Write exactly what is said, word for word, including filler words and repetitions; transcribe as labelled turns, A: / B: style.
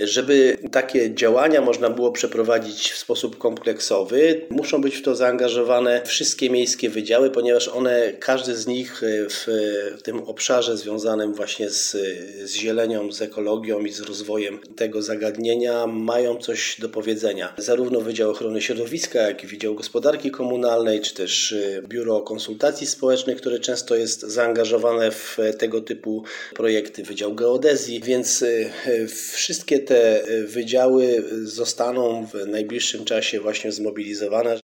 A: Żeby takie działania można było przeprowadzić w sposób kompleksowy, muszą być w to zaangażowane wszystkie miejskie wydziały, ponieważ one, każdy z nich w tym obszarze związanym właśnie z, z zielenią, z ekologią i z rozwojem tego zagadnienia mają coś do powiedzenia. Zarówno Wydział Ochrony Środowiska, jak i Wydział Gospodarki Komunalnej, czy też Biuro Konsultacji Społecznych, które często jest zaangażowane w tego typu projekty, Wydział Geodezji, więc wszystkie te wydziały zostaną w najbliższym czasie właśnie zmobilizowane.